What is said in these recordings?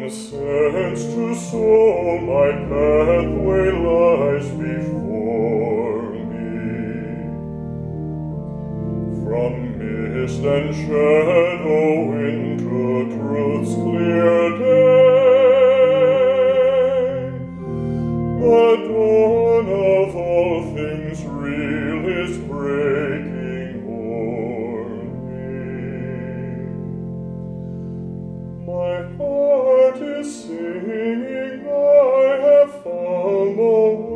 sense to soul my pathway lies before me. From mist and shadow into truth's clear day, the dawn of all things real is breaking o'er me. My heart is singing, I have found the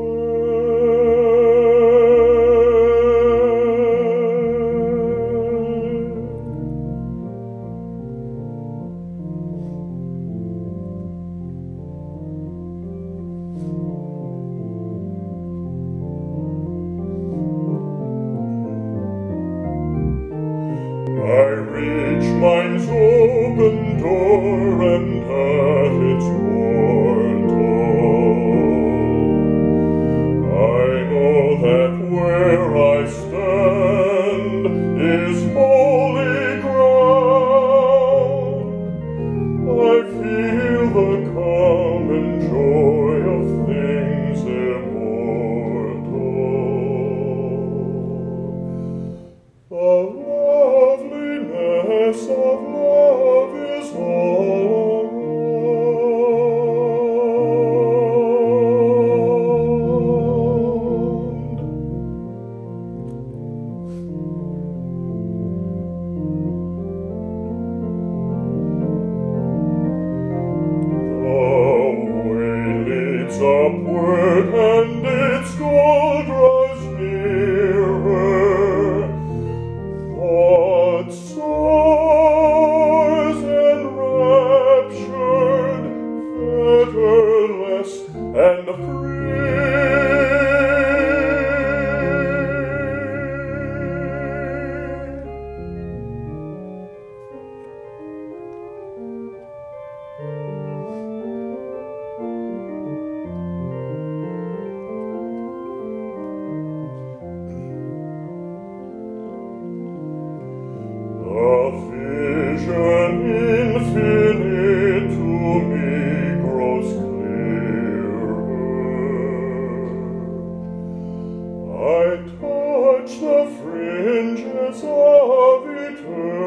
I reach mine's open door, and at its portal I know that where I stand is holy ground. I feel the calm and joy of things immortal. The loveliness of love is all around. The way leads upward and its goal draws nearer. Thought soars enraptured, fetterless and free. A vision infinite to me grows clearer. I touch the fringes of eternity.